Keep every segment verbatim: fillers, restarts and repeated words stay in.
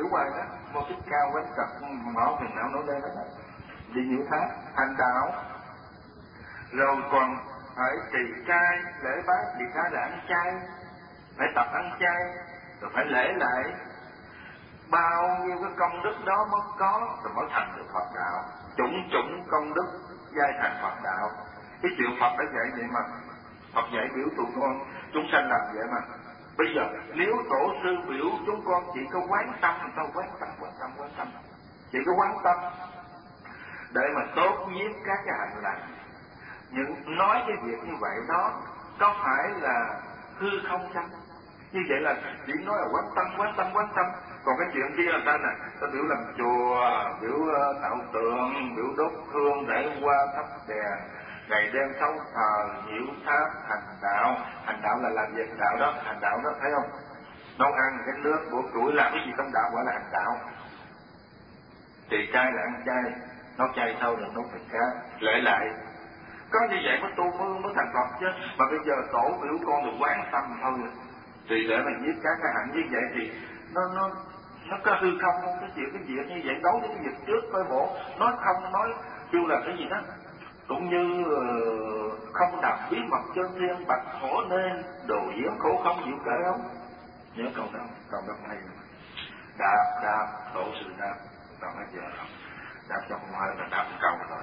biểu hoài đó, Mô Thích Ca quán cật mở phiền não nổi lên đó, đi nhiễu thác hành đạo, rồi còn phải trì trai lễ bái. Trì trai là ăn chay, phải tập ăn chay, rồi phải lễ lại, bao nhiêu cái công đức đó mới có, rồi mới thành được Phật đạo. Chủng chủng công đức giai thành Phật đạo. Cái chuyện Phật đã dạy vậy mà, Phật dạy biểu tụi con chúng sanh làm vậy mà. Bây giờ nếu tổ sư biểu chúng con chỉ có quán tâm thì sao quán tâm quán tâm quán tâm chỉ có quán tâm để mà tốt nhiếp các cái hành lành. Những nói cái việc như vậy đó có phải là hư không chăng? Như vậy là chỉ nói là quán tâm quán tâm quán tâm. Còn cái chuyện kia là ta nè, ta biểu làm chùa, biểu uh, tạo tượng, biểu đốt hương để qua thắp đèn, ngày đêm sống thờ nhiễu tháp hành đạo. Hành đạo là làm việc đạo đó, hành đạo đó thấy không? Nấu ăn cái nước bổ củi làm cái gì trong đạo gọi là hành đạo. Trì trai là ăn chay, nấu chay sau rồi nấu thịt cá, lễ lại. Có như vậy mới tu mới, mới thành Phật chứ. Mà bây giờ tổ biểu con được quán tâm thôi. Thì để mà giết các cái hạnh như vậy thì nó nó nó có hư không không? Cái chuyện cái việc như vậy đối với cái việc trước coi bộ nói không nói kêu là cái gì đó cũng như uh, không đọc bí mật chân thiên bạch khổ nên đồ diễn khổ không chịu kể không? Nhớ câu đó, câu đó hay đạp đạp tổ sư đạp đạp hết giờ rồi, đạp cho không hơi là đạp câu rồi.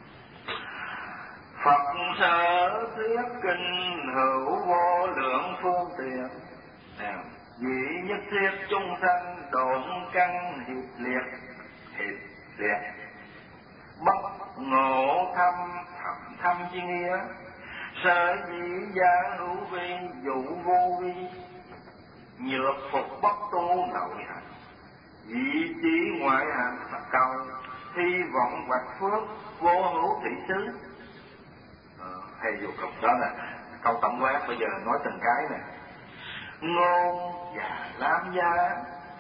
Phật sở thuyết kinh hữu vô lượng phương tiện, vì nhất thiết chúng sanh độn căn hiệp liệt, hiệp liệt bất ngộ thâm thầm thâm chi nghĩa, sở dĩ gia hữu vi dụ vô vi, nhược phục bất tu nội hành, vị trí ngoại hành mà cầu hy vọng hoạch phước vô hữu thị xứ. Ờ, hay dù câu đó là câu tổng quát, bây giờ nói từng cái này. Ngôn và lam gia,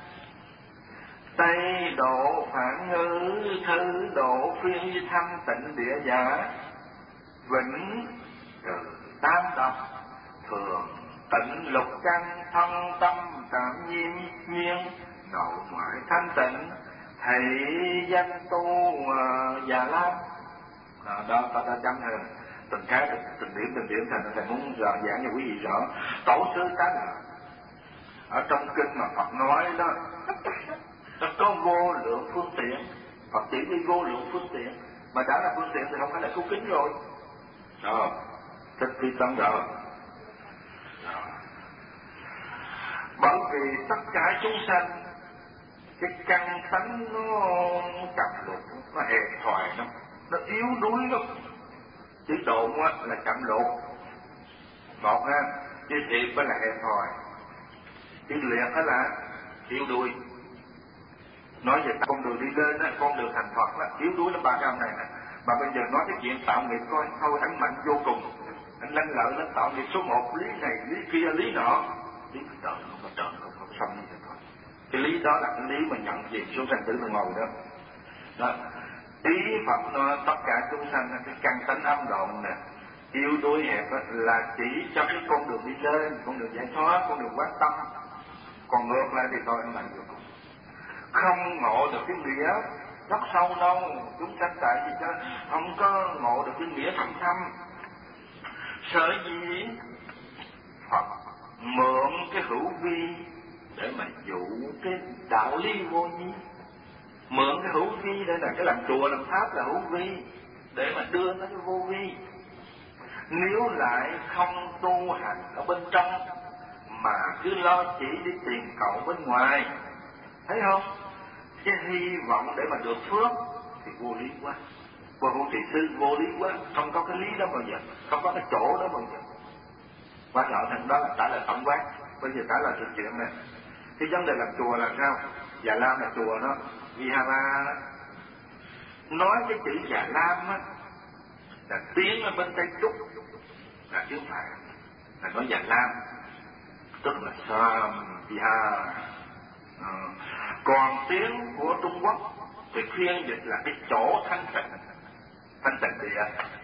Tây độ phản ngữ, thư độ phiên với thâm tịnh địa giả, vĩnh trừ tam độc, thường tịnh lục căn, thân tâm tạm nhiêm nhiên, nội ngoại thanh tịnh, thầy danh tu Già Lam. À, đó ta đã chấm hơn từng cái từng, từng điểm từng điểm thành thầy muốn giảng cho quý vị rõ. Tổ sư tánh ở trong kinh mà Phật nói đó, nó có vô lượng phương tiện. Phật chỉ đi vô lượng phương tiện, mà đã là phương tiện thì không phải là cứu kính rồi. Đó, thích thi tâm rồi. Bởi vì tất cả chúng sanh cái căn tánh nó chậm lụt, nó hẹp hòi, nó nó yếu đuối lắm. Chữ độn là chậm lụt một ha, chữ thiệp là hẹp hòi, chữ liệt là yếu đuối. Nói về con đường đi lên á, con đường thành Phật là yếu đuối lắm ba cái này nè. Mà bây giờ nói cái chuyện tạo nghiệp coi, thôi anh mạnh vô cùng, anh lanh lợi nó tạo nghiệp số một, lý này lý kia lý nọ, lý trời không có trời không có xong như vậy thôi. Cái lý đó là cái lý mà nhận diện số sanh tử là ngồi đó. Đó. Ý Phật nói tất cả chúng sanh cái căn tánh âm độn nè, yếu đuối hẹp là chỉ cho cái con đường đi lên, con đường giải thoát, con đường quán tâm. Còn ngược lại thì thôi anh mạnh vô cùng, không ngộ được cái nghĩa rất sâu đâu. Chúng sanh tại vì cho không có ngộ được cái nghĩa thâm thâm. Sở dĩ Phật mượn cái hữu vi để mà dụ cái đạo lý vô vi, mượn cái hữu vi để là cái làm chùa làm tháp là hữu vi để mà đưa nó cái vô vi. Nếu lại không tu hành ở bên trong mà cứ lo chỉ đi tìm cầu bên ngoài, thấy không? Cái hy vọng để mà được phước thì vô lý quá, vô hữu thị sư vô lý quá, không có cái lý đó bao giờ, không có cái chỗ đó bao giờ. Quan trọng thành đó là trả lời tổng quát. Bây giờ trả lời sự chuyện này. Cái vấn đề làm chùa là sao? Già Lam là chùa đó, Vihara đó. Nói cái chữ Già Lam á là tiếng ở bên Tây Trúc là tiếng Phạn, là nói Già Lam, tức là Sam Vihara. À, còn tiếng của Trung Quốc thì phiên dịch là cái chỗ thanh tịnh, thanh tịnh địa.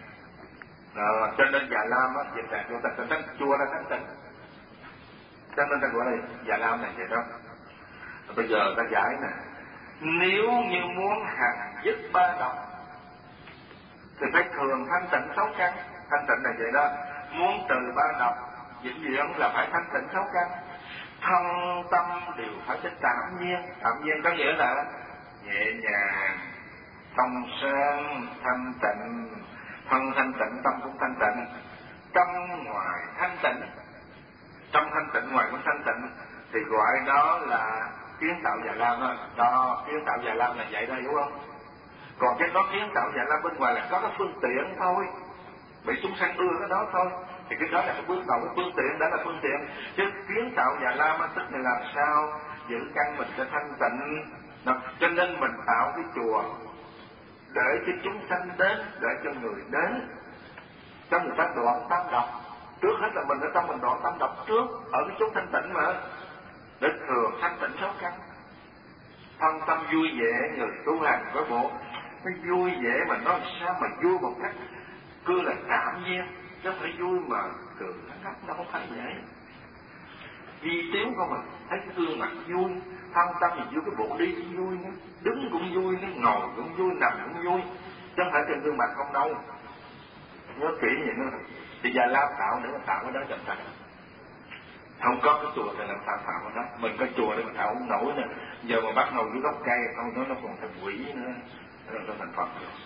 À, cho nên Già Lam á dịch là chỗ thanh tịnh, chùa là thanh tịnh, cho nên ta gọi là Già Lam là vậy đó. Bây giờ ta giải nè, nếu như muốn hằng dứt ba độc thì phải thường thanh tịnh sáu căn. Thanh tịnh là vậy đó, muốn từ ba độc vĩnh viễn là phải thanh tịnh sáu căn. Thân tâm đều phải thích tạm nhiên. Tạm nhiên có nghĩa là nhẹ nhàng, trong sáng, thanh tịnh. Thân thanh tịnh, tâm cũng thanh tịnh. Trong ngoài thanh tịnh, trong thanh tịnh ngoài cũng thanh tịnh, thì gọi đó là kiến tạo Già Lam đó. Đó, kiến tạo Già Lam là vậy đó, hiểu không? Còn cái đó kiến tạo Già Lam bên ngoài là có cái phương tiện thôi, bị chúng sanh ưa cái đó thôi, thì cái đó là cái bước đầu, cái phương tiện, đó là phương tiện. Chứ kiến tạo Già Lam tức là làm sao giữ căn mình cho thanh tịnh. Đó, cho nên mình tạo cái chùa để cho chúng sanh đến, để cho người đến, cho người ta đoạn tam độc. Trước hết là mình ở trong mình đoạn tam độc trước, ở cái chỗ thanh tịnh mà, để thường thanh tịnh sáu căn. Thân tâm vui vẻ, người tu hành với bộ nó vui vẻ, mà nói sao mà vui một cách cứ là cảm nhiên, chứ không phải vui mà cười nó nó không phải vậy. Di tiếu không mà thấy cái gương mặt vui, thân tâm thì vui, cái bộ đi cũng vui nữa, đứng cũng vui, nó ngồi cũng vui, nằm cũng vui, chứ không phải trên gương mặt không đâu. Nhớ kỹ vậy nữa. Thì Già Lam tạo để mà tạo cái đó cho ta. Không có cái chùa thì làm sao tạo cái đó. Mình có chùa để mà tạo không nổi nè. Giờ mà bắt ngồi dưới gốc cây không, nó nó còn thành quỷ nữa, nó còn thành Phật rồi.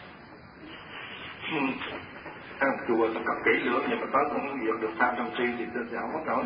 Thằng chùa nó có kỹ lưỡng, nhưng mà tới cũng việc được tham trong tri thì tôi sẽ không mất nổi.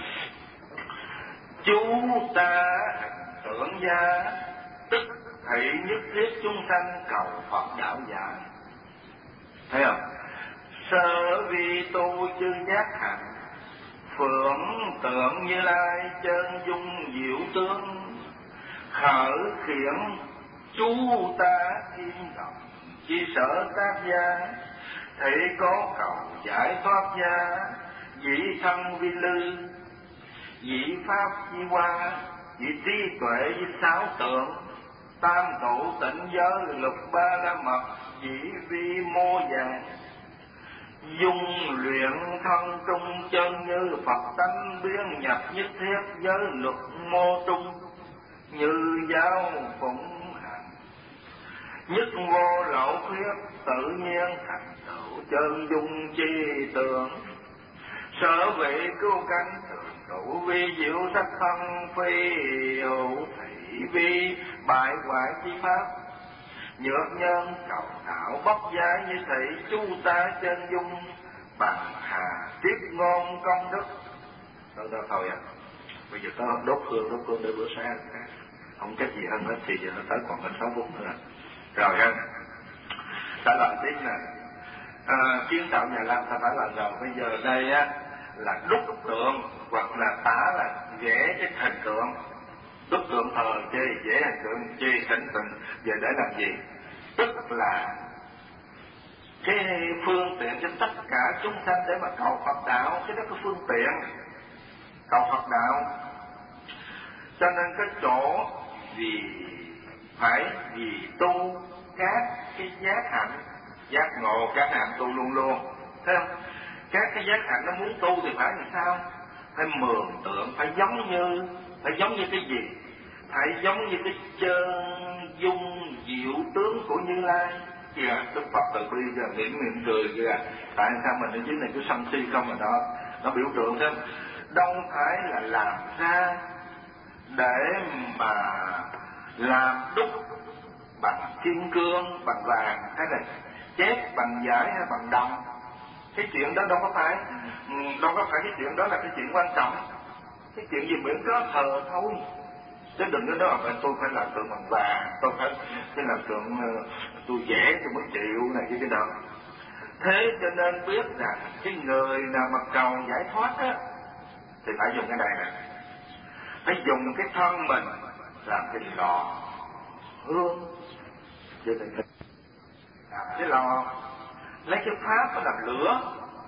Chú ta tưởng gia, tức thị nhất thiết chúng sanh cầu Phật đạo giả. Thấy không? Sở vì tu chư giác hạnh, phượng tượng Như Lai chân dung diệu tướng, khởi khiển chú ta kim đồng chi sở tác gia, thị có cầu giải thoát gia, dĩ thân vi lư, dĩ pháp di hoa, dĩ trí tuệ di sáu tượng, tam tụ tịnh giới lục ba la mật, dĩ vi mô vàng, dung luyện thân trung chân như Phật tánh, biến nhập nhất thiết giới luật mô trung, như giáo phụng hành nhất vô lậu khuyết, tự nhiên thành tựu chân dung chi tượng. Sở vị cứu cánh thường đủ vi diệu sắc thân, phi hữu thị vi bại hoại chi pháp, nhược nhân cầu đạo bất giải như thị, chú ta chân dung bằng hà tiếp ngôn công đức. Thôi thôi thôi à, bây giờ tao đốt hương đốt hương để bữa sáng, không cách gì hơn hết, thì giờ nó tới còn đến sáu phút nữa rồi ha. Trả lời tiếp nè, à, kiến tạo Già Lam ta phải làm rồi. Bây giờ đây á là đúc tượng, hoặc là tả là vẽ cái hình tượng. Đúc tượng thờ chi, vẽ hình tượng chi, thỉnh tình về để làm gì? Tức là cái phương tiện cho tất cả chúng sanh để mà cầu Phật đạo. Cái đó cái phương tiện cầu Phật đạo. Cho nên cái chỗ vì phải vì tu các cái giác hạnh, giác ngộ các hạnh tu luôn luôn, thấy không? Các cái giác hạnh nó muốn tu thì phải làm sao? Phải mường tượng, phải giống như, phải giống như cái gì? Phải giống như cái chân dung diệu tướng của Như Lai. Kìa, Đức Phật từ bi kìa, mỉm mỉm cười kìa. Tại sao mình ở dưới này cứ sân si không mà đó, nó biểu tượng thế. Đâu phải là làm ra để mà làm đúc bằng kim cương, bằng vàng, hay là chép bằng vải hay bằng đồng. Cái chuyện đó đâu có phải, đâu có phải cái chuyện đó là cái chuyện quan trọng. Cái chuyện gì miễn có thờ thôi. Chứ đừng có nói là tôi phải làm tượng bằng vàng, tôi phải, phải làm tượng tôi vẽ tôi mới chịu này cái cái đó. Thế cho nên biết rằng cái người nào mà cầu giải thoát á thì phải dùng cái này nè, phải dùng cái thân mình làm cái lò hương, chứ đừng làm cái lò, lấy cái pháp nó làm lửa,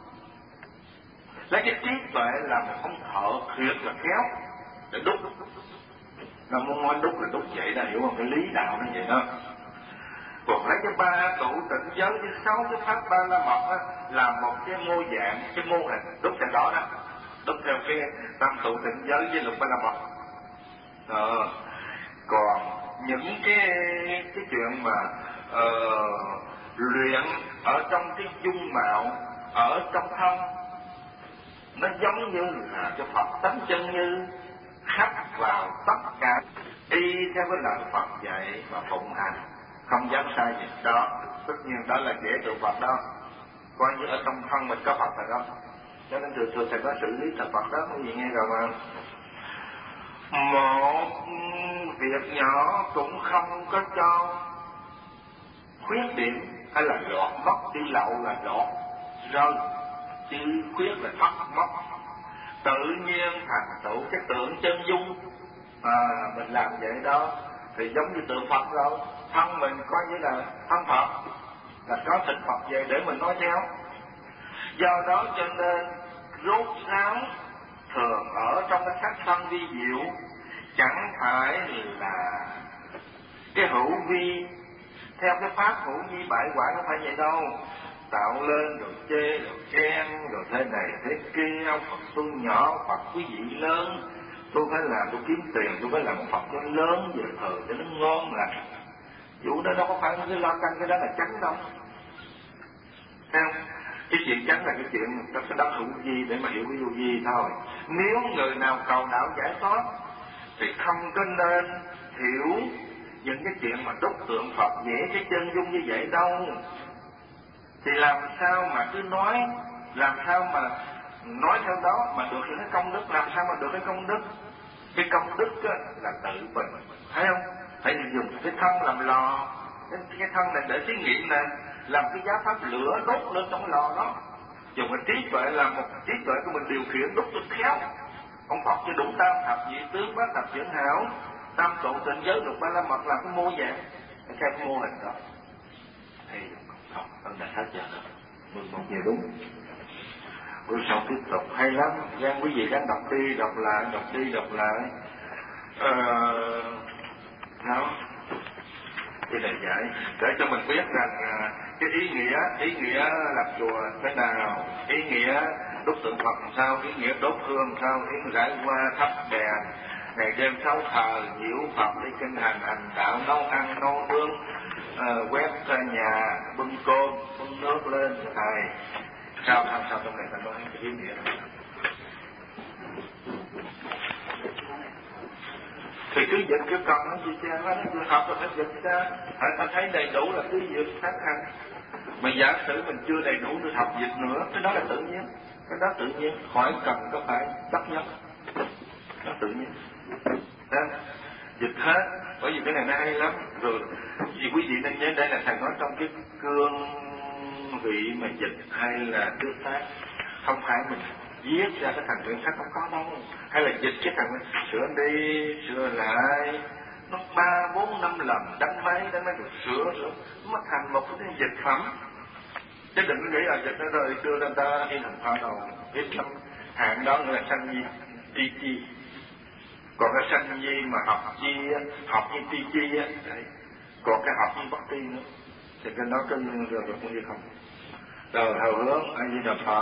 lấy cái trí tuệ làm một ông thợ thiệt là khéo để đúc. Nó muốn nói đúc là đúc vậy đó, hiểu không? Cái lý đạo nó vậy đó. Còn lấy cái ba tụ tịnh giới với sáu cái pháp ba la mật á, làm một cái mô dạng, cái mô hình đúc theo đó đó, đúc theo cái tam tụ tịnh giới với lục ba la mật. Ờ. Còn những cái cái chuyện mà uh, luyện ở trong cái dung mạo, ở trong thân, nó giống như là cái Phật tánh chân như khắc vào tất cả, y theo cái lời Phật dạy và phụng hành, không dám sai gì đó. Tất nhiên đó là dễ tượng Phật đó, coi như ở trong thân mình có Phật rồi đó. Cho nên thường thường thầy có xử lý thật Phật đó, quý vị nghe rồi mà. Một việc nhỏ cũng không có cho khuyết điểm, hay là lọt mất, đi lậu là lọt rơi, chứ khuyết là thất mất. Tự nhiên thành tựu cái tượng chân dung, à, mình làm vậy đó thì giống như tượng Phật rồi. Thân mình coi như là thân Phật, là có thỉnh Phật về để mình nói theo. Do đó cho nên rốt ráo thường ở trong cái sắc thân vi diệu, chẳng phải là cái hữu vi theo cái pháp hữu vi bại hoại, không phải vậy đâu. Tạo lên rồi chê rồi khen rồi thế này thế kia, ông Phật tôi nhỏ, Phật quý vị lớn, tôi phải làm, tôi kiếm tiền, tôi phải làm Phật cho lớn về thờ cho nó ngon lành. Vụ đó đâu có phải cái lo canh, cái đó là chánh đâu. Thấy không? Cái chuyện chánh là cái chuyện trong cái đất hữu vi để mà hiểu cái vô vi thôi. Nếu người nào cầu đạo giải thoát thì không có nên hiểu những cái chuyện mà đúc tượng Phật vẽ cái chân dung như vậy đâu. Thì làm sao mà cứ nói, làm sao mà nói theo đó mà được những cái công đức, làm sao mà được cái công đức. Cái công đức á, là tự mình, thấy không? Phải dùng cái thân làm lò, cái, cái thân này để thí nghiệm nè, làm cái giá pháp lửa đốt lên trong cái lò đó. Dùng cái trí tuệ làm một trí tuệ của mình điều khiển đốt cho khéo. Ông Phật cho đủ tam thập nhị tướng bát thập dưỡng hảo, tam tụ tịnh giới lục ba la mật làm cái mô dạng, cái cái mô hình đó. Thì không, ông đã hết giờ đó, mười một giờ đúng. Bữa sau tiếp tục hay lắm, gian quý vị đang đọc đi đọc lại, đọc đi đọc lại. Ờ, đó, cái này giải để cho mình biết rằng cái ý nghĩa, ý nghĩa làm chùa thế nào, ý nghĩa đúc tượng Phật làm sao, ý nghĩa đốt hương làm sao, ý nghĩa rải hoa thắp đèn, ngày đêm sáu thờ nhiễu Phật đi kinh hành hành đạo, nấu ăn nấu nướng, uh, quét nhà, bưng cơm bưng nước lên cho thầy. Sao sao sao trong này ta nói cái ý nghĩa đó. Thì cứ dịch cứ cần nó gì cha, nó cứ học rồi phải dịch ra, phải ta thấy đầy đủ là cứ dịch sát hành. Mà giả sử mình chưa đầy đủ được học dịch nữa, cái đó là tự nhiên, cái đó tự nhiên, khỏi cần có phải chấp nhất, nó tự nhiên. Đó, dịch hết, bởi vì cái này nó hay lắm. Rồi, vì quý vị nên nhớ đây là thầy nói trong cái cương vị mà dịch hay là trước tác, không phải mình viết ra cái thành quyển sách, không có đâu. Hay là dịch cái thằng sửa đi sửa lại, nó ba bốn năm lần đánh máy đánh máy rồi sửa sửa nó thành một cái dịch phẩm. Chứ đừng có nghĩ là dịch nó rồi đưa ra ta in thành hoa đầu ít lắm. Hạng đó là sanh nhi ti chi, còn cái sanh nhi mà học chi học như ti chi á, còn cái học như bất ti nữa thì cái đó cái rồi được cũng như không. Rồi hầu hướng A Di Đà Phật.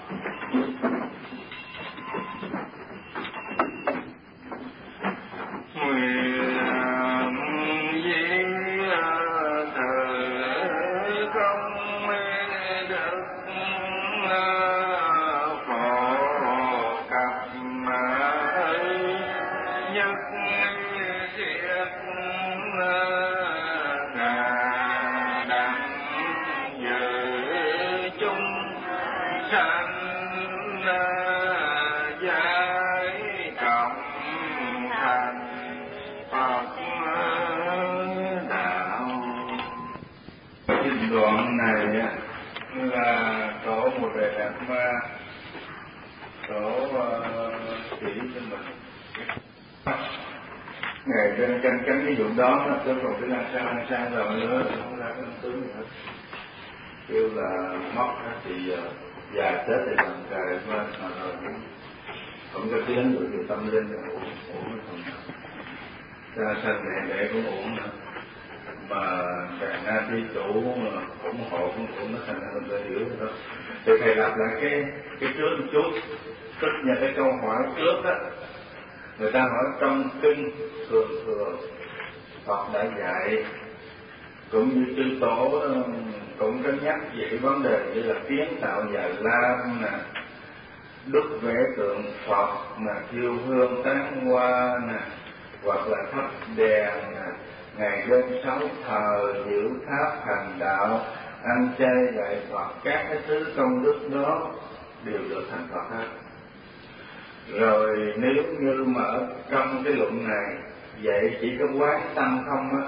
Nguyện di thờ công đức phổ cập nhất thiết ngà đặng dự chung sanh giải cộng thành Phật đạo. Cái đoạn này là tổ một đề đạt ma, tổ uh, chỉ cho mình ngày trên canh cánh cái vụ đó, nó cứ còn cái lan sang lan sang rồi nữa không ra cái tướng gì hết, kêu là mất thì giờ già chết thì làm trời lên mà rồi cũng không có tiếng rồi thì tâm linh là ổn ổn không ra sanh mẹ đẻ cũng ổn nữa, mà đại na thi chủ ủng hộ cũng ổn, nó thành ra mình phải hiểu đó. Thì thầy lặp lại cái cái trước một chút, tức là cái câu hỏi trước á, người ta hỏi trong kinh thường thường Phật đã dạy, cũng như chư tổ cũng có nhắc về cái vấn đề như là kiến tạo nhà lam nè, đúc vẽ tượng Phật mà thiêu hương tán hoa nè, hoặc là thắp đèn nè, ngày đêm sáu thờ giữ tháp hành đạo, ăn chay lại Phật, các cái thứ công đức đó đều được thành Phật hết. Rồi nếu như mà ở trong cái luận này vậy chỉ có quán tâm không á,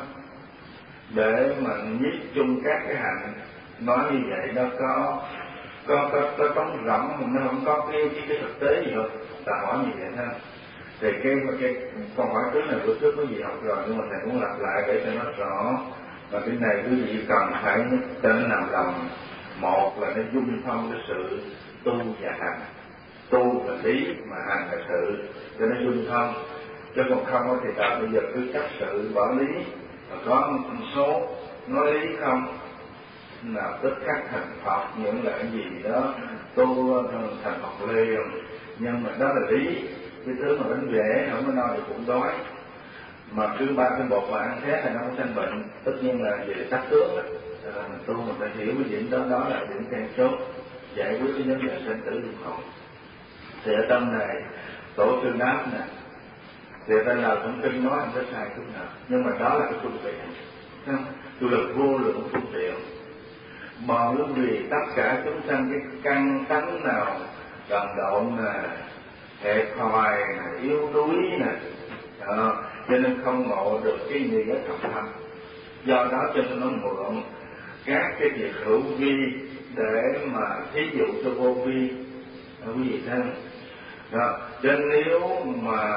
để mà nhiếp chung các cái hạnh, nói như vậy nó có có có có trống rỗng, nó không có cái cái, cái thực tế gì đâu. Ta hỏi như vậy ha. Thì cái cái câu hỏi trước này bữa trước có gì học rồi, nhưng mà thầy cũng lặp lại để cho nó rõ. Và cái này quý vị cần phải cho nó nằm lòng. Một là nó dung thông cái sự tu và hành. Tu là lý mà hành là sự, cho nó dung thông. Chứ còn không thì ta bây giờ cứ chấp sự bỏ lý, và có một số nói lý không nào tức khắc thành Phật, những là cái gì đó tu thành Phật liền. Nhưng mà đó là lý, cái thứ mà bánh vẽ không có no thì cũng đói, mà cứ ba cái bột mà ăn thét là nó không sanh bệnh. Tất nhiên là về tác tướng đó, là mình tu mình phải hiểu cái điểm đó, đó là điểm then chốt giải quyết cái vấn đề sinh tử luân hồi. Thì ở trong này tổ sư đáp nè, thì tên nào cũng kinh nói không có sai chút nào, nhưng mà đó là cái phương tiện, tôi là vô lượng phương tiện. Bởi vì tất cả chúng sanh cái căn tánh nào đần độn nè, hẹp hòi nè, yếu đuối nè, à, cho nên không ngộ được cái nghĩa thầm thầm. Do đó cho nên nó mượn các cái việc hữu vi để mà thí dụ cho vô vi, quý vị thấy không? Đó. Cho nên nếu mà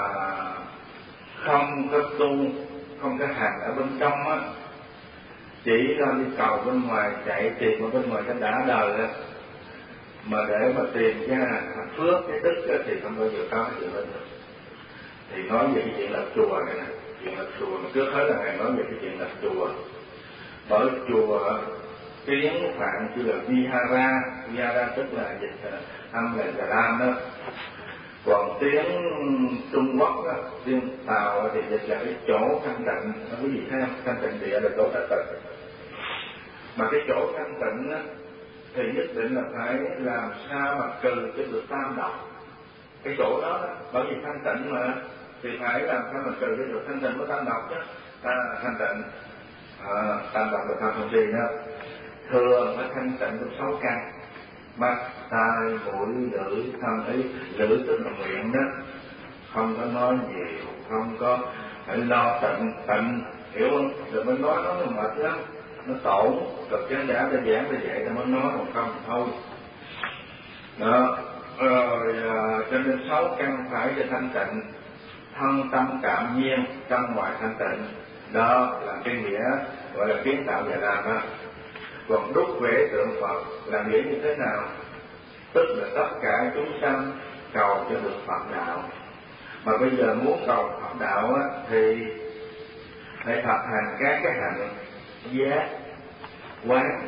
không có tu, không có hành ở bên trong á, chỉ ra đi cầu bên ngoài, chạy tìm ở bên ngoài cái đã đời á, mà để mà tìm cái hạnh phước, cái đức á, thì không bao giờ có cái chuyện đó được. Thì nói về cái chuyện lập chùa này nè, chuyện lập chùa mà trước hết là ngài nói về cái chuyện lập chùa. Bởi chùa tiếng Phạn kêu là Vihara, Vihara tức là dịch âm là Đà Lam đó. Còn tiếng Trung Quốc đó, tiếng Tàu thì dịch là cái chỗ thanh tịnh. Quý vị thấy không? Thanh tịnh địa là chỗ thanh tịnh. Mà cái chỗ thanh tịnh đó, thì nhất định là phải làm sao mà trừ cho được tam độc. Cái chỗ đó, bởi vì thanh tịnh mà, thì phải làm sao mà trừ cho được thanh tịnh của tam độc chứ. À, thanh tịnh, à, tam độc là tam không gì nữa. Thường ở thanh tịnh có sáu căn: mắt, tai, mũi, lưỡi, thân ý. Lưỡi tức là miệng đó, không có nói nhiều, không có phải lo tịnh, tịnh, hiểu không? Rồi mới nói nó nó mệt lắm, nó tổn. Rồi chán giả ta giảng ta dạy ta mới nói, còn không thôi. Đó, rồi à, cho nên sáu căn phải cho thanh tịnh. Thân tâm cảm nhiên, trong ngoài thanh tịnh. Đó là cái nghĩa gọi là kiến tạo và làm đó. Còn đúc vẽ tượng Phật là nghĩa như thế nào? Tức là tất cả chúng sanh cầu cho được Phật đạo. Mà bây giờ muốn cầu Phật đạo á, thì phải thực hành các cái hạnh giác, quán,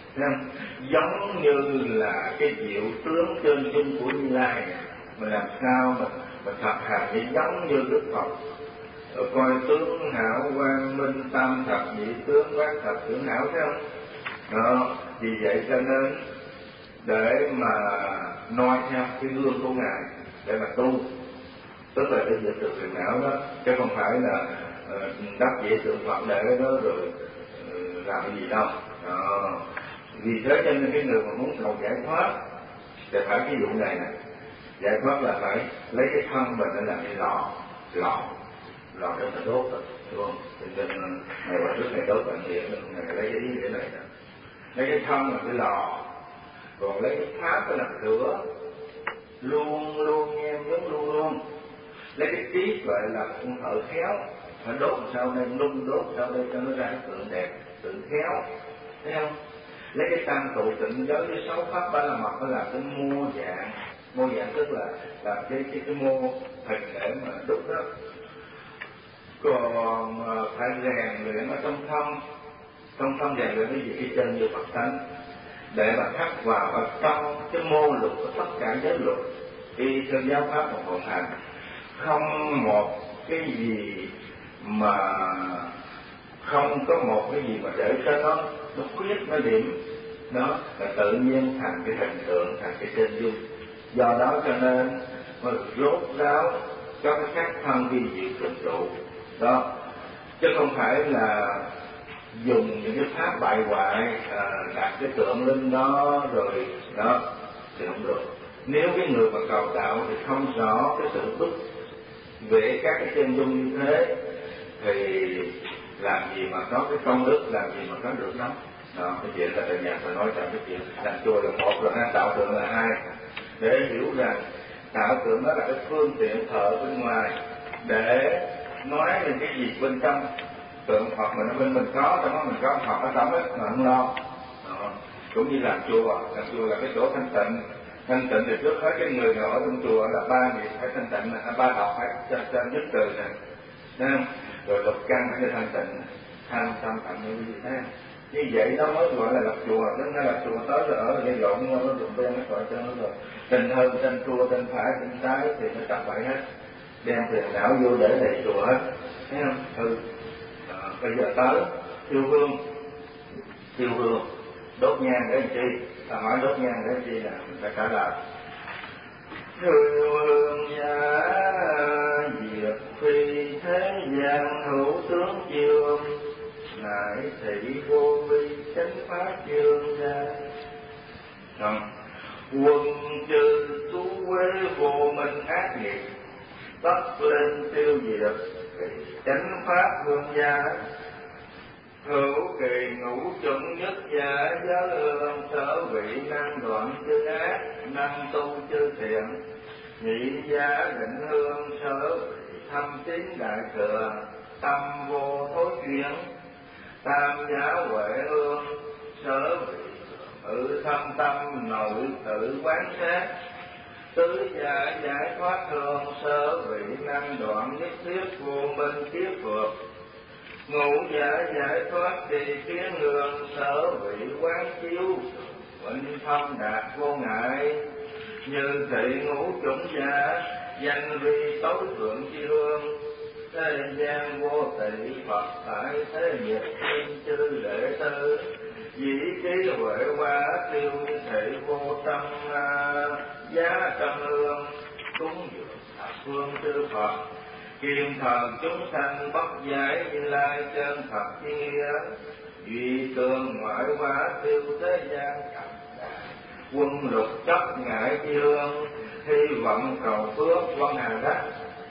giống như là cái diệu tướng chân chung của Như Lai này. Mình làm sao mà mình thực hành để giống như Đức Phật, rồi coi tướng hảo quang minh tam thập nhị tướng quán thập tướng hảo, thấy không? Đó, vì vậy cho nên để mà noi theo cái gương của Ngài để mà tu, tức là để diệt được phiền não đó, chứ không phải là uh, đắp dễ tượng Phật để đó rồi uh, làm cái gì đâu. Đó. Vì thế cho nên cái người mà muốn cầu giải thoát thì phải cái vụ này nè, giải thoát là phải lấy cái thân mình để làm cái lò, lò, lò để mà đốt rồi, đúng không? Cho nên ngày qua trước ngày đốt bạn nghĩa, ngày lấy cái ý nghĩa này nè. Lấy cái thân là cái lò, còn lấy cái tháp là lửa, luôn luôn nghe nhớ luôn luôn. Lấy cái trí tuệ là con thợ khéo, phải đốt sao đây, nung đốt sao đây cho nó ra cái tượng đẹp, tượng khéo, thấy không? Lấy cái tam tụ tịnh giới với sáu pháp ba la mật nó làm cái mô dạng, mô dạng tức là làm cái cái cái mô hình để mà đúc đó. Còn phải rèn luyện ở trong thân, trong thân rèn luyện cái gì cái chân như Phật tánh, để mà khắc vào ở trong cái mô luật của tất cả giới luật y theo giáo pháp của Phật hành. Không một cái gì mà không có một cái gì mà để cho nó nó khuyết nó điểm, nó là tự nhiên thành cái hình tượng, thành cái chân dung. Do đó cho nên mà rốt ráo có cái khác thân vi diệu trình độ đó, chứ không phải là dùng những cái pháp bại hoại à, đặt cái tượng linh đó rồi đó thì không được. Nếu cái người mà cầu đạo thì không rõ cái sự bức vẽ các cái chân dung như thế thì làm gì mà có cái công đức, làm gì mà có được nó. Đó, cái chuyện là tại nhà phải nói rằng cái chuyện làm chùa là một, rồi tạo tượng là hai, để hiểu rằng tạo tượng đó là cái phương tiện thờ bên ngoài để nói lên cái gì bên trong tượng Phật mà nó bên mình có, trong đó mình có Phật ở trong ấy mà không lo. Đó. Cũng như làm chùa, làm chùa là cái chỗ thanh tịnh. Thanh tịnh thì trước hết cái người nào ở trong chùa là ba việc phải thanh tịnh, là ba học phải cho cho nhất từ này, rồi lục căn phải cho thanh tịnh, tham tâm tận như gì thế. Như vậy nó mới gọi là lập chùa. Đến nay lập chùa tới rồi ở gây lộn nhau, nó đụng bên nó gọi cho nó rồi tình hơn tên chùa, tên phải, tên trái thì nó tập bậy hết, đem tiền não vô để đầy chùa hết, thấy không? Ừ. À, bây giờ tới thiêu hương, thiêu hương đốt nhang để làm chi? Ta hỏi đốt nhang để làm chi là mình phải trả lời. Thiêu hương giá diệt phi thế gian hữu tướng dương, nại thị vô vi chánh pháp dương gia. Không. Quân trừ tú quê vô minh ác nghiệp, tất lên tiêu diệt chánh pháp hương gia. Hữu kỳ ngũ chuẩn nhất giả, giới hương sở vị năng đoạn chư ác, năng tu chư thiện. Nhị giá định hương sở vị thâm tín đại thừa, tâm vô thối chuyển. Tam giá huệ hương sở vị tự thâm tâm nội tự quán sát. Tứ giá giải thoát hương sở vị năng đoạn nhất thiết vô minh kiếp vượt. Ngũ giả giải thoát trì kiến hương sở vị quán chiếu vĩnh thâm đạt vô ngại. Như thị ngũ chủng giả danh vi tối thượng chi hương, thế gian vô tỷ Phật tại thế nghiệp thiên chư đệ tử. Dĩ trí huệ hóa tiêu thể vô tâm giá tâm hương, cúng dường thập phương chư Phật. Kiên thần chúng sanh bất giải như lai chân thật chi nghĩa. Duy cường ngoại hóa tiêu thế gian cầm đà, quân lục chấp ngại chi hương, hy vọng cầu phước văn hà đắc.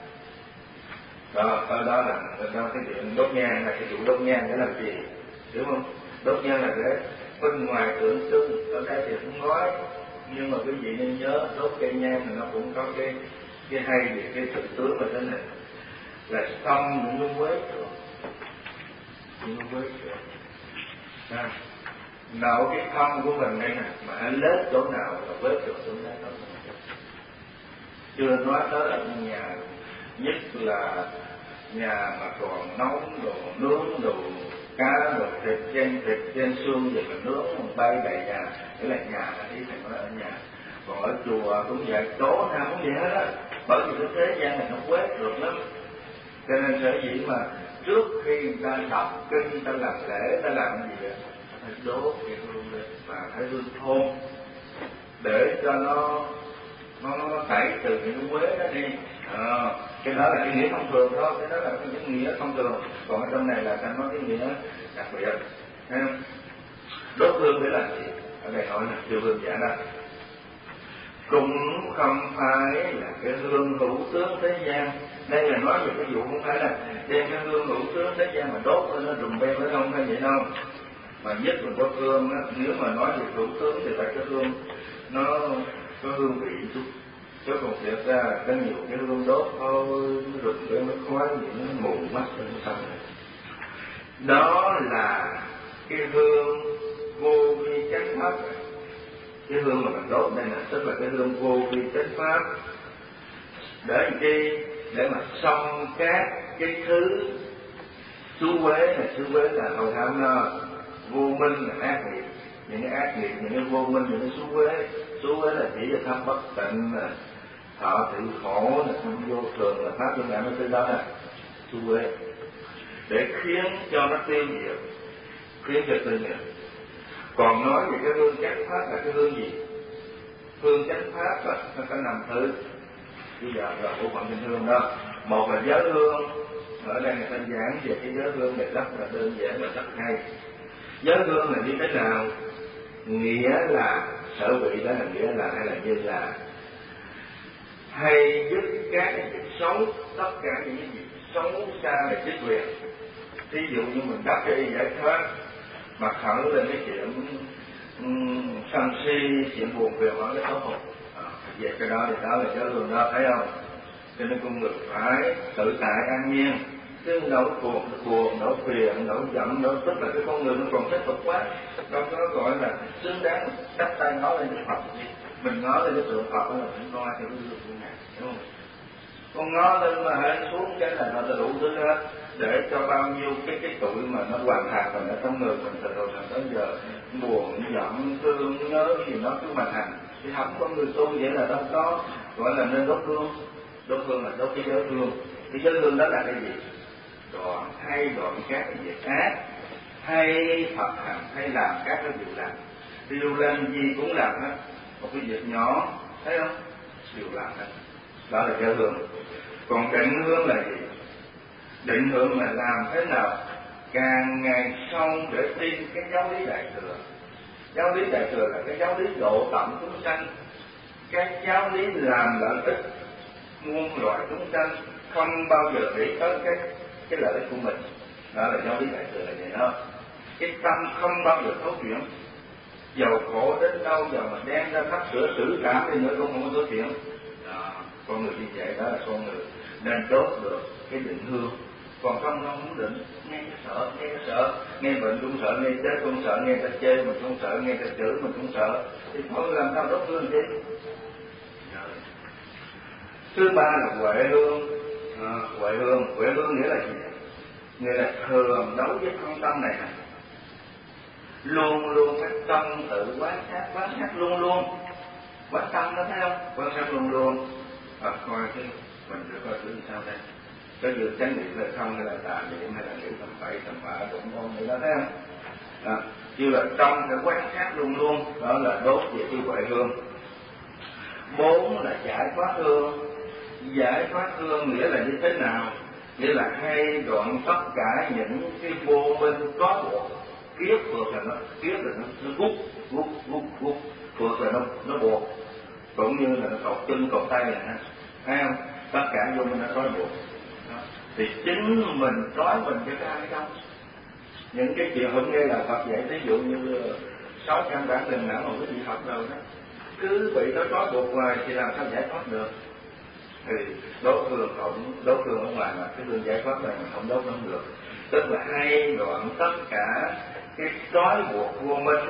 Đó, đó, đó là đó, cái chuyện đốt nhang là cái vụ đốt nhang để làm gì, hiểu không? Đốt nhang là để bên ngoài tượng trưng, ở đây thì cũng nói, nhưng mà quý vị nên nhớ đốt cây nhang thì nó cũng có cái cái hay về cái thực tướng là thế này, là xong những cái quế được, những cái quế được. À, nạo cái thân của mình đây nè, mà anh lết chỗ nào là quế được chỗ đó đâu. Chưa nói tới ở nhà, nhất là nhà mà còn nóng đồ nướng đồ cá đồ thịt trên thịt trên xương rồi mình nướng mình bay đầy nhà, cái là nhà ý thành nói ở nhà. Còn ở chùa cũng vậy, chỗ nào cũng vậy hết á, bởi vì cái thế gian này nó quét được lắm. Cho nên sở dĩ mà trước khi người ta đọc kinh, người ta làm lễ, người ta làm gì vậy? Phải đốt cái hương lên và phải hương thôn để cho nó nó tẩy từ những quế đó đi. À, cái đó là cái nghĩa thông thường thôi, cái đó là cái nghĩa thông thường. Còn ở trong này là ta nói cái nghĩa đặc biệt. Đốt hương để làm gì? Ở đây nói là tiêu hương giả đó. Cũng không phải là cái hương hữu tướng thế gian. Đây là nói về cái vụ không phải là đem cái hương hữu tướng thế gian mà đốt lên nó rùm beng nó không hay vậy đâu. Mà nhất là có hương á, nếu mà nói về hữu tướng thì phải cái hương nó có hương vị chút. Chứ còn thiệt ra là có nhiều cái hương đốt thôi, nó rụt lên nó khói gì nó mù mắt lên nó xong rồi. Đó là cái hương vô vi chánh pháp. Cái hương mà mình đốt đây là tức là cái hương vô vi chánh pháp. Để làm chi? Để mà xong các cái thứ xú uế này, xú uế là hầu tham no, vô minh là ác nghiệp, những cái ác nghiệp, những cái vô minh, những cái xú uế. Xú uế là chỉ là pháp bất tịnh, là thọ tự khổ, là không vô thường, là pháp tương ngã, cái thứ đó là xú uế. để khiến cho nó tiêu diệt, khiến cho tiêu diệt. Còn nói về cái hương chánh pháp là cái hương gì? Hương chánh pháp là nó có năm thứ. Bây giờ là bộ phận bình hương đó. Một là giới hương, ở đây người ta giảng về cái giới hương này rất là đơn giản và rất hay. Giới hương là như thế nào? Nghĩa là sở vị, đó là nghĩa là hay là như là hay dứt các cái việc xấu, tất cả những cái việc xấu xa về chính quyền. Ví dụ như mình đắc cái giải thoát mà khởi lên cái chuyện um, sân si, chuyện buồn phiền ở cái xấu hổ, à, về cái đó thì đó là giới hương đó, thấy không? Cho nên con người phải tự tại an nhiên, chứ đâu cuộc buồn, đâu phiền, đâu giận, đâu tức là cái con người nó còn tiếp tục quá, đâu có gọi là xứng đáng đắp tay ngó lên cái Phật gì. Mình ngó lên cái tượng Phật đó là mình coi theo cái gương của Ngài, đúng không? Con ngó lên mà hãy xuống cái là nó đủ thứ hết, để cho bao nhiêu cái cái tuổi mà nó hoàn hạt rồi ở trong người mình từ đầu tới giờ buồn, giận, thương, nhớ gì nó cứ mà hành. Thì không có người tu vậy là đâu có gọi là nên đốt hương. Đốt hương là đốt cái giới hương. Cái giới hương đó là cái gì? Đoạn hay đoạn các cái việc ác, hay Phật hành, hay làm các cái việc làm. Điều làm gì cũng làm hết. Một cái việc nhỏ, thấy không? Điều làm hết. Đó là giới hương. Còn định hương là gì? Định hương là làm thế nào càng ngày sâu để tin cái giáo lý đại thừa. Giáo lý đại thừa là cái giáo lý độ tận chúng sanh, cái giáo lý làm lợi ích muôn loài chúng sanh, không bao giờ để tới cái cái lợi ích của mình. Đó là giáo lý đại thừa là vậy đó. Cái tâm không bao giờ thấu chuyển, dầu khổ đến đâu giờ mà đem ra thắp sửa xử cảm đi nữa cũng không có thấu chuyển. Đó, con người như vậy đó là con người nên đốt được cái định hương. Còn không không muốn định, nghe cái sợ, nghe cái sợ, nghe bệnh cũng sợ, nghe chết cũng sợ, nghe ta chê mình cũng sợ, nghe ta chửi mình cũng sợ, thì thôi làm sao đốt hương chứ. Thứ ba là huệ hương. À, huệ hương, huệ hương nghĩa là gì? Nghĩa là thường đấu với thân tâm này nè, luôn luôn phải tâm tự quán sát, quán sát luôn luôn, quán tâm đó thấy không? Quán sát luôn luôn. À, coi cái mình phải coi thử sao đây. Có vừa chánh niệm hay không, hay là tà niệm, hay là nghĩ tầm bậy tầm bạ cũng ngon vậy đó, thấy không? À, như là tâm phải quán sát luôn luôn, đó là đốt về cái huệ hương. Bốn là giải thoát hương. Giải thoát hương nghĩa là như thế nào? Nghĩa là hay đoạn tất cả những cái vô minh có buộc. Kiếp phược là nó, kiếp là nó, nó rút, rút, rút, rút. Phược là nó, nó buộc. Cũng như là nó cột chân, cột tay này, thấy không? Tất cả vô minh nó có buộc. Thì chính mình trói mình cho cái ai đâu. Những cái chuyện hôm nay là Phật dạy, ví dụ như sáu căn bản linh não mà quý vị học rồi đó, cứ bị nó trói buộc hoài thì làm sao giải thoát được? Thì đốt hương không, đốt hương ở ngoài mà cái hương giải thoát này mình không đốt nó không được. Tức là hay đoạn tất cả cái trói buộc vô minh.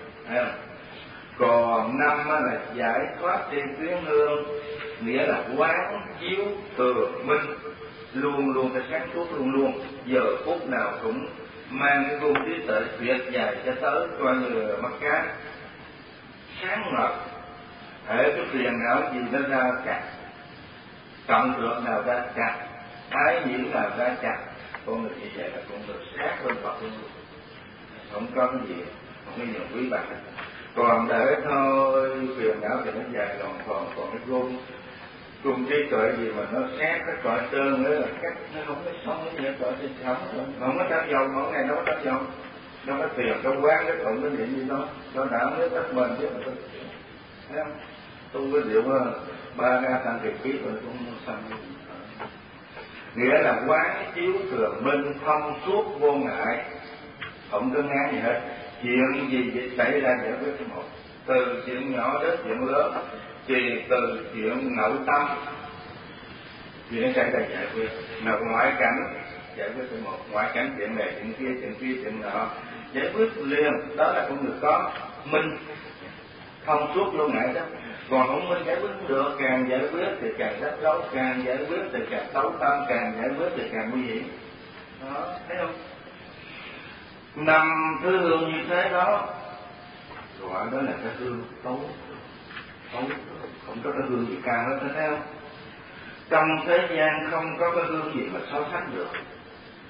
Còn năm là giải thoát trên tuyến hương, nghĩa là quán chiếu thường minh, luôn luôn phải sáng suốt, luôn luôn giờ phút nào cũng mang cái gương trí tuệ tuyệt dài cho tới coi như là mắt cá sáng ngời. Hệ cái phiền não gì nó ra chặt, trọng lượng nào ra chặt, ái nhiễm nào ra chặt, con người như vậy là con người sát bên Phật luôn, không có cái gì, không có nhiều quý bạc. Còn để thôi phiền não thì nó dài còn còn còn cái gương cùng trí tuệ gì mà nó xét cái cõi trơn nữa là cách nó không có xong cái gì cõi trên sống, không có tác dầu, mỗi ngày nó có tác dầu, nó có tiền, nó quán, nó tụng, nó niệm gì đó, nó đảm nước đất mình chứ mà tôi thấy không? Tu cái điệu ba ga tăng kiệt ký rồi cũng xong. Nghĩa là quán chiếu thường minh, thông suốt vô ngại, không có ngán gì hết. Chuyện gì xảy ra giải quyết cái một, từ chuyện nhỏ đến chuyện lớn, thì từ chuyện nội tâm thì nó xảy ra giải quyết, mà ngoại cảnh giải quyết cái một, ngoại cảnh chuyện này chuyện kia chuyện kia chuyện nọ giải quyết liền. Đó là con người có minh thông suốt vô ngại đó. Còn không minh giải quyết không được, càng giải quyết thì càng rắc rối, càng giải quyết thì càng xấu tâm, càng giải quyết thì càng nguy hiểm. Đó, thấy không? Năm thứ hương như thế đó gọi đó là cái hương tối, tối không có cái hương gì cao hết, thấy không? Trong thế gian không có cái hương gì mà so sánh được.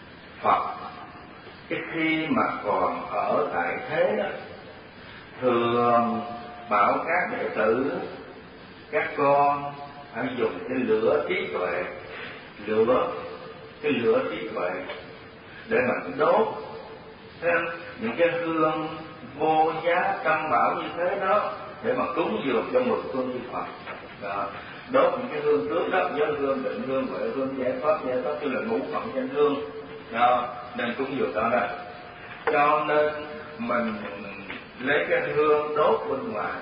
Phật cái khi mà còn ở tại thế đó, thường bảo các đệ tử, các con phải dùng cái lửa trí tuệ, lửa cái lửa trí tuệ để mà đốt thêm những cái hương vô giá căn bảo như thế đó, để mà cúng dường cho mười phương chư Phật. Đó. Đốt những cái hương trước đó, giới hương, định hương, huệ hương, giải thoát, giải thoát, tức là ngũ phẩm danh hương. Đó. Nên cúng dường đó đó. Cho nên mình lấy cái hương đốt bên ngoài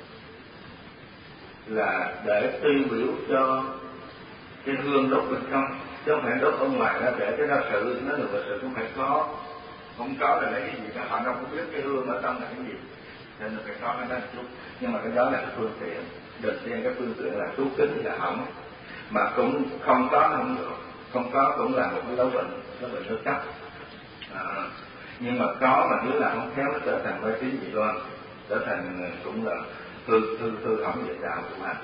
là để tiêu biểu cho cái hương đốt bên trong, chứ không phải đốt ở ngoài ra để cái ra sự nó được, sự cũng phải có, không có là lấy cái gì đó, họ đâu có biết cái hương ở trong là cái gì, nên là phải có cái đó một chút. Nhưng mà cái đó là cái phương tiện, đầu tiên cái phương tiện là chú kính là hỏng, mà cũng không có không được, không có cũng là một cái dấu bệnh, dấu bệnh nước cấp. À, nhưng mà có mà nếu là không khéo nó trở thành mê tín dị đoan, trở thành cũng là hư hư hư hỏng về đạo của mình.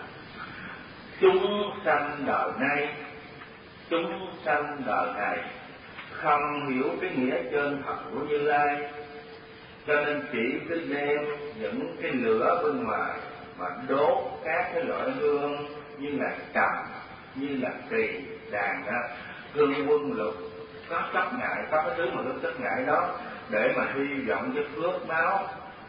Chúng sanh đời nay, chúng sanh đời này không hiểu cái nghĩa chân thật của Như Lai, cho nên chỉ cứ đem những cái lửa bên ngoài mà đốt các cái loại hương như là trầm, như là kỳ, đàn đó, hương quân lục, có chấp ngại, có cái thứ mà hương chấp ngại đó, để mà hy vọng cái phước báo,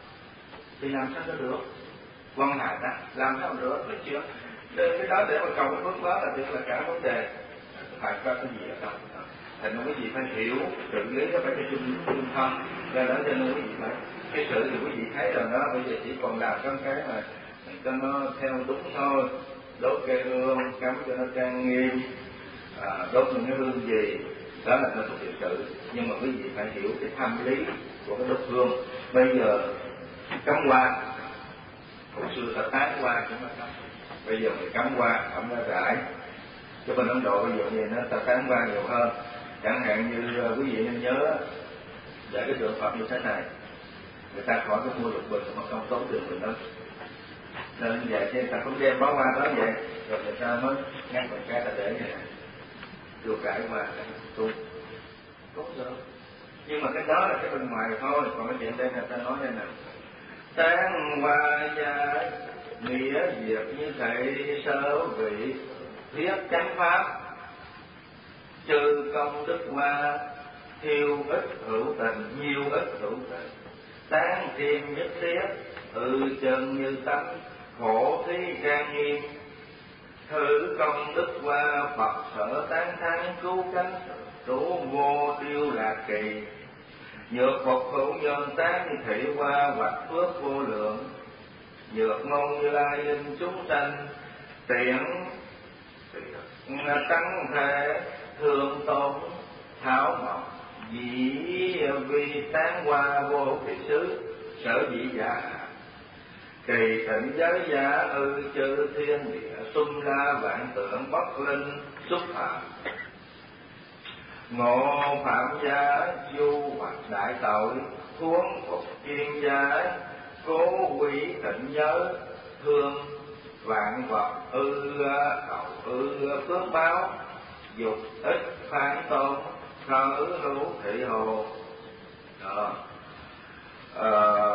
thì làm sao nó được? Quan hại ta, làm sao được? Cái chuyện cái đó để mà cầu cái phước báo là tức là cả vấn đề, phải có cái gì ở trong. Thành nên quý vị phải hiểu tự lý nó phải cho chung chung thân, do đó cho nên quý vị phải cái sự thì quý vị thấy rồi đó, bây giờ chỉ còn làm cái cái mà cho nó theo đúng thôi, đốt cây hương cắm cho nó trang nghiêm, à, đốt những cái hương gì đó là nó thuộc về sự. Nhưng mà quý vị phải hiểu cái thâm lý của cái đốt hương. Bây giờ cắm hoa, hồi xưa ta tán hoa cũng là cắm, bây giờ mình cắm hoa cắm ra rải, cho bên Ấn Độ bây giờ gì nó ta tán hoa nhiều hơn. Chẳng hạn như uh, quý vị nên nhớ để cái tượng Phật như thế này, người ta khỏi cái mua lục bình mà không tốn tiền mình đó, nên vậy thì người ta cũng đem bó hoa đó vậy, rồi người ta mới ngắt một cái ta để như này, được rải hoa tu tốt được. Nhưng mà cái đó là cái bên ngoài thôi, còn cái chuyện đây là ta nói đây nè, tán hoa gia nghĩa việc như thầy sơ vị thiết chánh pháp, trừ công đức hoa, thiêu ít hữu tình, nhiều ít hữu tình, tán thêm nhất thiết, tự chân như tánh, khổ thí trang nghiêm, thử công đức hoa, Phật sở tán thắng cứu cánh, đủ vô tiêu lạc kỳ, nhược phục hữu nhân tán như thị hoa, hoặc phước vô lượng, nhược ngôn Như Lai linh chúng sanh, tiện tăng thể thường tôn thảo mộc, dĩ vi tán hoa vô hữu thị xứ, sở dĩ giả kỳ thịnh giới giả ư chư thiên địa, xung la vạn tượng bất linh xúc phạm, ngộ phạm gia du hoặc đại tội, huống phục chuyên gia cố quý tịnh giới, thương vạn vật ư cầu ư phước báo, dục ít phán tôn khởi hữu thị hồ. Đó. À,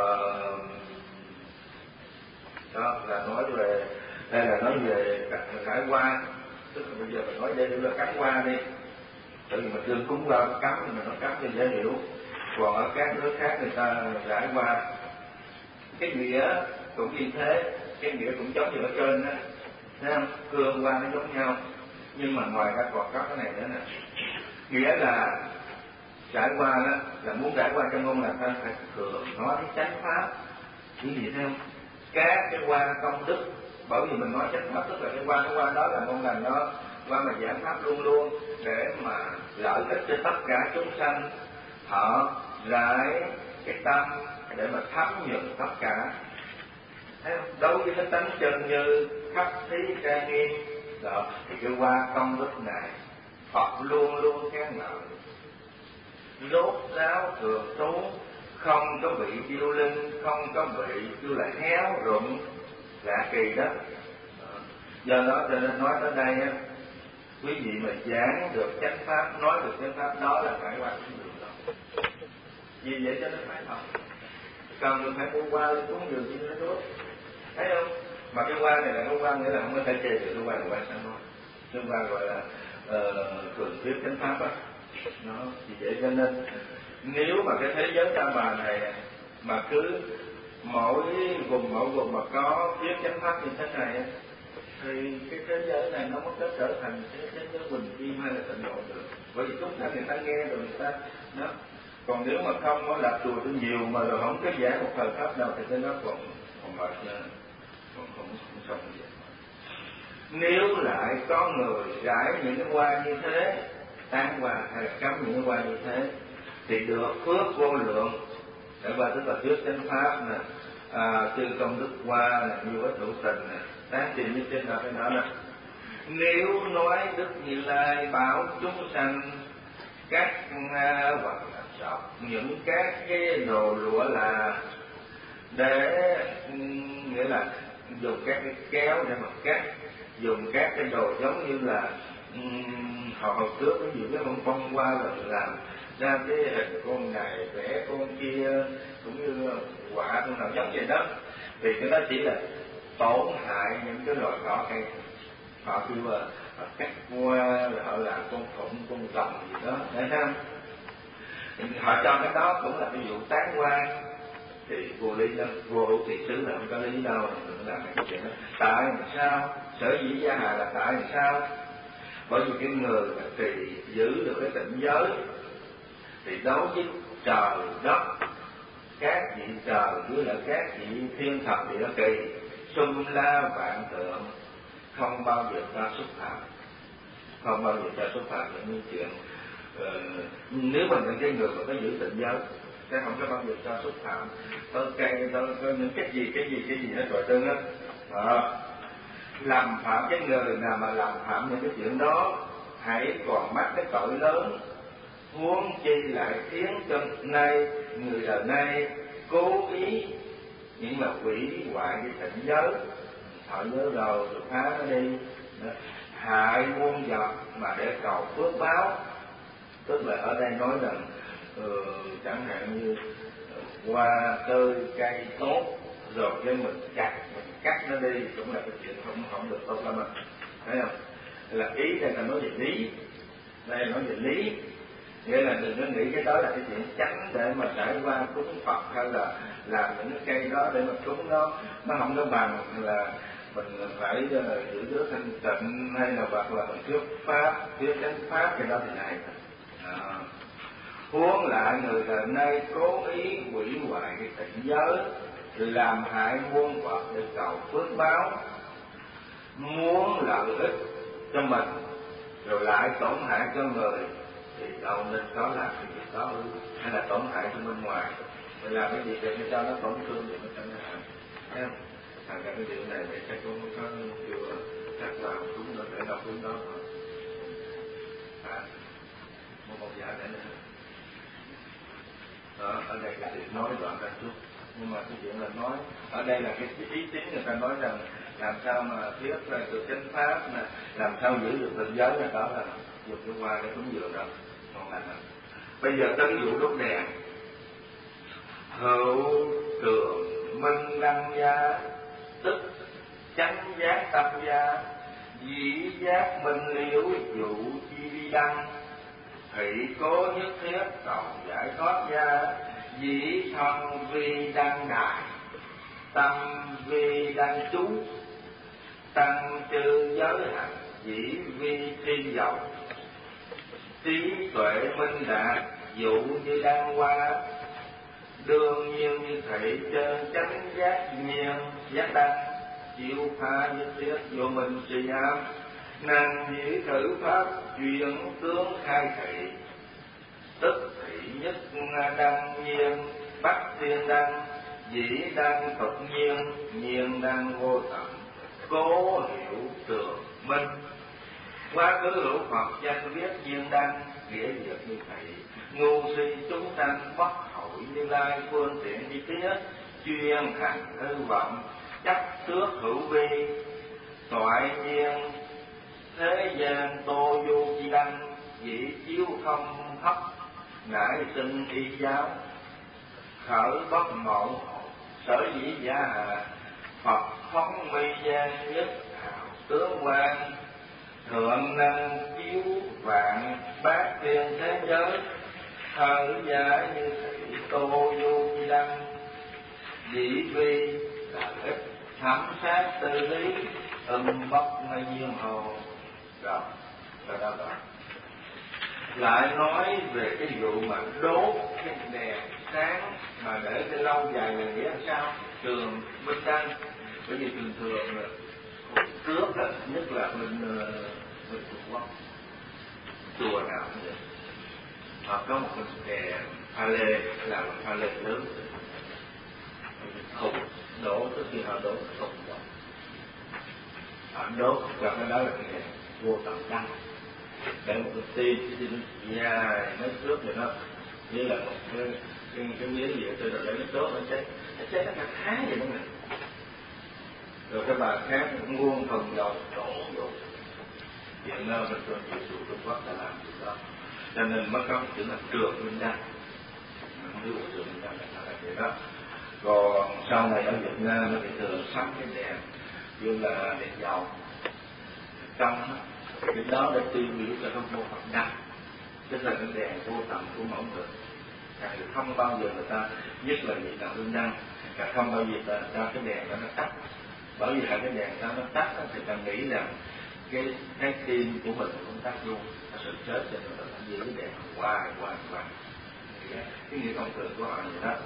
đó là nói về, đây là nói về cải hoa, tức là bây giờ mình nói đây là cắm hoa đi, tại vì mình đương cúng hoa cắm thì mình nói cắm cho dễ hiểu, còn ở các nước khác người ta rải hoa, cái nghĩa cũng như thế, cái nghĩa cũng giống như ở trên đó, thấy không? Hương hoa nó giống nhau, nhưng mà ngoài ra còn có cái này nữa nè, nghĩa là trải qua đó là muốn trải qua trong ngôn là ta phải thường nói chánh pháp, cái gì thấy không? Các cái hoa công đức, bởi vì mình nói chánh pháp tức là cái hoa cái hoa đó là ngôn lành đó, hoa mà giảng pháp luôn luôn để mà lợi ích cho tất cả chúng sanh, họ rải cái tâm để mà thấm nhuần tất cả. Thấy không? Đối với cái tánh chân như khắp thí trang nghiêm đó, thì cái hoa công đức này Phật luôn luôn khen ngợi, rốt ráo thường trú, không có bị điêu linh, không có bị kêu là héo rụng lạ kỳ đó. Do đó cho nên nói tới đây á, quý vị mà giảng được chánh pháp, nói được chánh pháp, đó là phải qua con đường đó. Vì vậy cho nó phải học. Cần được phải mua qua lên cúng dường như nó tốt, thấy không? Mà cái hoa này là cái hoa nghĩa là không có thể chê được, cái hoa là hoa sáng nói, cái hoa gọi là uh, cường thuyết chánh pháp á. Nó vì vậy cho nên nếu mà cái thế giới ta bà này mà cứ mỗi vùng mỗi vùng mà có thuyết chánh pháp như thế này, thì cái thế giới này nó mới có trở thành cái thế giới bình yên hay là tịnh độ được. Bởi vì chúng ta người ta nghe rồi người ta nó. Còn nếu mà không có lập chùa cho nhiều mà rồi không có giải một thời pháp nào thì nó còn còn mệt nữa, còn không không xong gì. Nếu lại có người rải những cái hoa như thế, tán hoa hay là cắm những cái hoa như thế, thì được phước vô lượng. Để qua tức là thuyết chánh pháp nè, à, tư công đức hoa nè, nhiều ích hữu tình nè, tán tiền như trên đó cái đó nè. Nếu nói Đức Như Lai bảo chúng sanh các vật sọc những các cái đồ lụa là để nghĩa là dùng các cái kéo để mà cắt, dùng các cái đồ giống như là um, họ hồi trước cái gì cái bông bông qua rồi làm ra cái hình con này vẽ con kia cũng như quả con nào giống vậy đó, thì cái đó chỉ là tổn hại những cái loài cỏ cây. Họ kêu là họ cắt qua rồi họ làm con phụng con rồng gì đó, thấy không? Họ cho cái đó cũng là cái vụ tán hoa, thì vô lý đó, vô hữu thị xứ là không có lý đâu, đừng làm cái chuyện đó. Tại sao? Sở dĩ gia hà là tại sao? Bởi vì cái người mà trì giữ được cái tịnh giới thì đối với trời đất, các vị trời với lại các vị thiên thần địa kỳ, xung la vạn tượng, không bao giờ ta xúc phạm, không bao giờ ta xúc phạm những chuyện uh, nếu mà những cái người mà có giữ tịnh giới sẽ không có bao giờ ta xúc phạm tới cây, tới những cái gì cái gì cái gì hết rồi trơn á. À, làm phạm cái người nào mà làm phạm những cái chuyện đó, hãy còn mắc cái tội lớn, huống chi lại khiến cho nay người đời nay cố ý những là quỷ hoại cái tịnh giới. Họ nhớ rồi rồi phá nó đi, hại muôn vật mà để cầu phước báo. Tức là ở đây nói rằng ừ, chẳng hạn như hoa tươi cây tốt rồi cái mình cắt mình cắt nó đi cũng là cái chuyện không không được tốt lắm, thấy không? Là ý đây là nói về lý, đây là nói về lý, nghĩa là đừng có nghĩ cái đó là cái chuyện tránh để mà trải qua cúng Phật hay là làm những cái cây đó để mà cúng nó, nó không có bằng là mình phải uh, giữ giới thanh tịnh hay là hoặc là mình thuyết pháp, thuyết chánh pháp, cái đó thì này. À. Huống lại người đời nay cố ý hủy hoại cái tịnh giới, làm hại muôn vật để cầu phước báo, muốn lợi ích cho mình rồi lại tổn hại cho người, thì đâu nên có làm cái việc đó, hay là tổn hại cho bên ngoài, mình làm cái gì để cho nó tổn thương thì nó chẳng hạn, thấy không? Thành ra cái điều này để các con có kêu chắc là đúng là để đọc đúng đó. À, một một giả để nữa. Đó, ở đây cái chuyện nói đoạn ra chút, nhưng mà cái chuyện là nói ở đây là cái ý chính người ta nói rằng làm sao mà thuyết ra được chánh pháp nè, làm sao giữ được tịnh giới là đó là dùng cái hoa để cúng dường đó, còn là bây giờ tới cái vụ đốt đèn. Hữu trường minh đăng gia, tức chánh giác tâm gia, dĩ giác minh liễu dụ chi vi đăng, thị cố nhất thiết cầu giải thoát gia, dĩ thân vi đăng đài, tâm vi đăng chú, tăng trừ giới hạnh, dĩ vi thiên dầu, trí tuệ minh đạt, dụ như đăng hoa, đương nhiên như thị trên chánh giác nhiên giác đăng, chịu pha nhất thiết vô minh suy ám, năng dĩ thử pháp chuyển tướng khai thị, tức thị nhất đăng nhiên bắt thiên đăng, dĩ đăng tục nhiên nhiên đăng vô tận, cố hiểu trường minh. Quá khứ hữu Phật danh viết nhiên đăng, nghĩa việc như thị, ngu si chúng sanh bất hội Như Lai phương tiện đi phía, chuyên hành hư vọng chấp trước hữu vi, toại nhiên thế gian tô vô chi đăng, dĩ chiếu không thấp, nải sinh y giáo, khởi bất ngộ, sở dĩ giả hạ, Phật phóng mi gian nhất hào tướng quan, thượng năng chiếu vạn bát thiên thế giới, thở giả như thị tô vô chi đăng, dĩ vi là ích thẩm sát tư lý, âm bất mây nhiên hồ. Rồi, rồi đó rồi. Lại nói về cái vụ mà đốt cái đèn sáng mà để cái lâu dài là nghĩa làm sao? Trường Minh Đăng, bởi vì thường thường là trước là nhất là bên bên Trung Quốc, chùa nào cũng vậy, họ có một cái đèn pha lê, là một pha lê lớn, khủng đổ, trước khi họ đổ khủng rồi, họ đốt cho cái đó là cái đèn vô tận đăng, để một cái tim cái tim dài nó trước vậy đó, như là một cái cái cái miếng gì tôi để nó đốt nó cháy, nó cháy nó cả tháng vậy đó nè. Rồi cái bà khác cũng nguồn phần dầu đổ vô. Hiện nay mình còn nhiều chủ Trung Quốc đã làm được đó, cho nên mới có chữ là trường Minh Đăng, mình không biết bộ trường Minh Đăng là là vậy đó. Còn sau này ở Việt Nam thì thường sắm cái đèn như là đèn dầu trong cái đó để tiêu biểu cho cái vô Phật đăng, tức là cái đèn vô tận của mẫu thực. Càng không bao giờ người ta, nhất là vị nào Minh Đăng, càng không bao giờ người ta ra cái đèn đó nó tắt, bởi vì hai cái đèn đó nó tắt thì ta nghĩ rằng cái cái tim của mình cũng tắt luôn, nó sự chết cho nên là giữ cái đèn hoài hoài hoài. Cái nghĩa thông thường của họ như đó.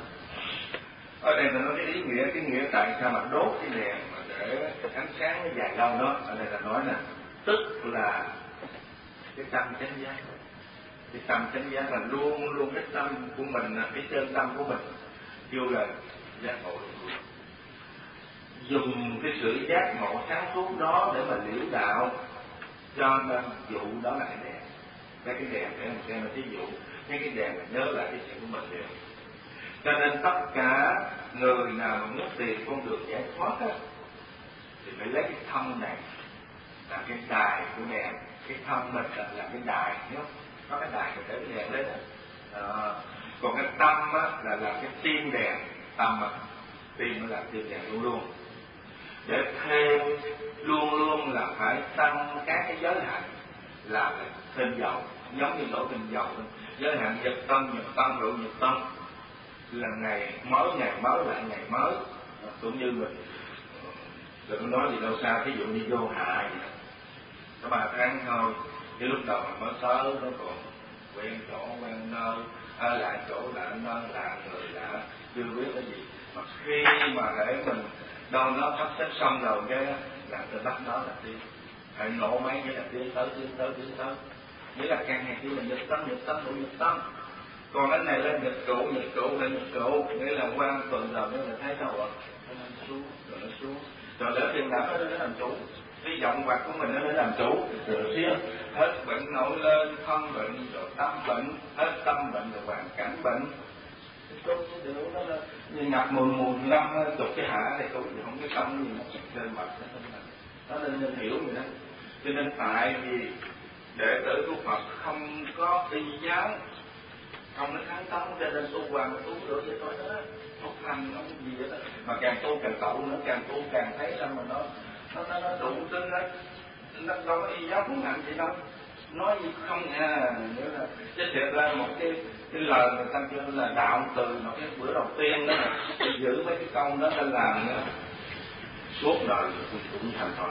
Ở đây là nói cái ý nghĩa, cái nghĩa tại sao mà đốt cái đèn mà để ánh sáng nó dài lâu đó. Ở đây là nói nè, tức là cái tâm chánh giác, cái tâm chánh giác là luôn luôn cái tâm của mình, cái chân tâm của mình kêu là giác ngộ luôn. Dùng cái sự giác ngộ sáng suốt đó để mà liễu đạo, cho nên dụ đó là cái đèn. Cái cái đèn để mình xem là ví dụ, cái cái đèn là nhớ lại cái chuyện của mình đều. Cho nên tất cả người nào mà muốn tìm con đường giải thoát á, thì phải lấy cái thân này là cái đài của đèn, cái thân mình là, là cái đài, nhớ có cái đài để cái đèn lên đó. Còn cái tâm á là là cái tim đèn, tâm á, tim nó là tim đèn luôn luôn. Để thêm luôn luôn là phải tăng các cái giới hạn, là thêm dầu, giống như đổ thêm dầu, giới hạn nhật tân, nhật tân, rượu nhật tân, là ngày mới, ngày mới lại ngày mới. Cũng như mình đừng nói gì đâu xa, ví dụ như vô hại có ba tháng thôi, cái lúc đầu mình mới tới nó còn quen chỗ quen nơi, à, lại chỗ lại nơi, lạ người lạ, chưa biết cái gì, mà khi mà để mình đâu nó sắp xếp xong rồi cái là từ bắt đó là đi phải nổ máy, nghĩa là tiến tới tiến tới tiến tới, nghĩa là càng ngày kêu là nhật tân nhật tân đủ nhật tân. Còn cái này lên nhật trụ nhật trụ lên nhật trụ, nghĩa là qua tuần rồi nó là thấy đâu rồi nó lên xuống rồi nó xuống, rồi để tiền đạo nó để làm chủ, cái giọng quạt của mình nó để làm chủ, rồi xíu hết bệnh nổi lên, thân bệnh rồi tâm bệnh, hết tâm bệnh rồi hoàn cảnh bệnh. Đúng điều đó là như ngặt mùi mùi năm chục cái hạ thì tôi không cái tâm gì nó trên mặt nó nên nên hiểu vậy đó. Cho nên tại vì đệ tử của Phật không có y giáo, không nó kháng tấn, cho nên tu hoàng tu được vậy thôi đó, tu hành không gì vậy đó. Mà càng tu càng cậu nữa, càng tu càng thấy rằng mà nó nó nó, nó đủ tin đấy, nó đâu có y giáo cũng nặng gì đâu. Nói gì không nha, nghĩa là chứ thiệt ra một cái cái lời người ta kêu là đạo từ mà cái bữa đầu tiên đó là giữ mấy cái câu đó ta làm nữa suốt đời cũng, cũng thành Phật.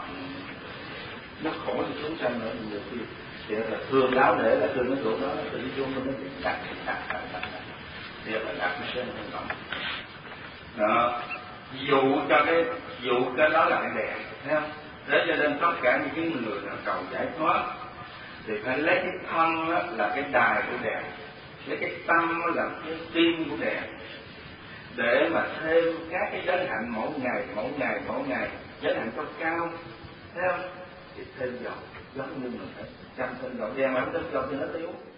Nó khổ thì chúng sanh nữa nhiều khi thì là thương đáo để là thương cái chỗ đó là tự chung nó bị đặt đặt đặt đặt thì là đặt nó trên thân cộng đó, dụ cho cái dụ cái đó là cái đèn, thấy không? Thế cho nên tất cả những cái người nào cầu giải thoát thì phải lấy cái thân là cái đài của đèn, lấy cái tâm là cái tim của đèn, để mà thêm các cái giới hạn mỗi ngày mỗi ngày mỗi ngày, giới hạn cho cao, thấy không? Thì thêm dầu, giống như mình phải chăm thêm dầu đèn mà không thêm dầu thì nó yếu.